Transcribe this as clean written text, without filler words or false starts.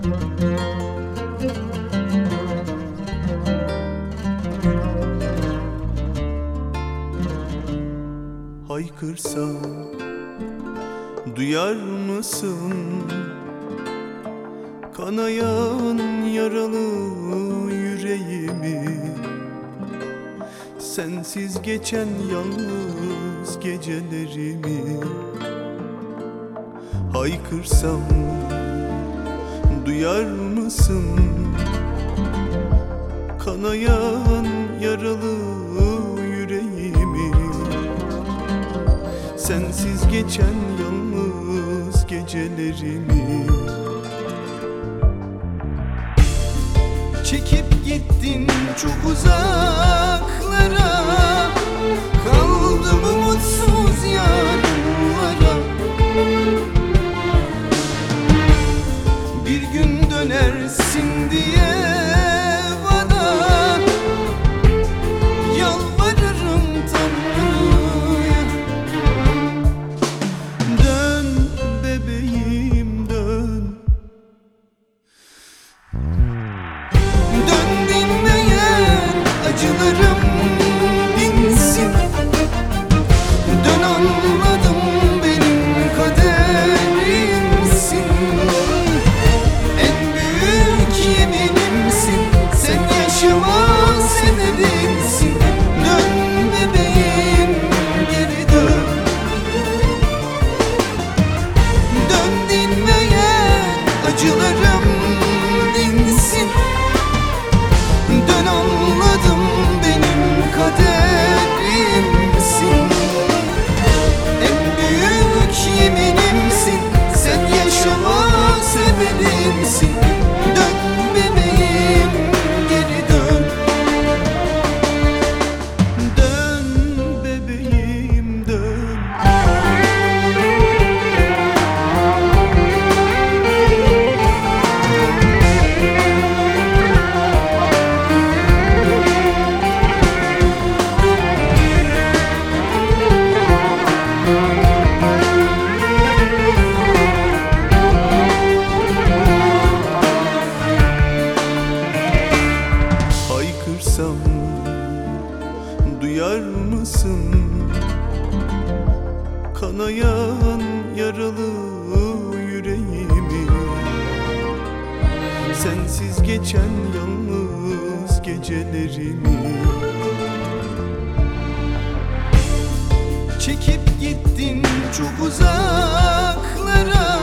Haykırsam duyar mısın? Kanayan yaralı yüreğimi, sensiz geçen yalnız gecelerimi. Haykırsam duyar mısın? Kanayan yaralı yüreğimi, sensiz geçen yalnız gecelerimi. Çekip gittin çok uzaklara, kaldım umutsuz yarınlara. Bir gün dönersin diye bana yalvarırım Tanrı'ya. Dön bebeğim dön. Dön dinmeyen acılarım dinsin. Dön anladım benim kaderimsin. En büyük yeminimsin. Sen yaşama sebebimsin. Dön bebeğim geri dön. Dön dinmeyen acılarım dinsin. Dön anladım benim kaderimsin. En büyük yeminimsin. Sen yaşama sebebimsin. Dön bebeğim geri dön. Dön bebeğim dön. Haykırsam duyar mısın? Kanayan yaralı yüreğimi, sensiz geçen yalnız gecelerimi. Çekip gittin çok uzaklara,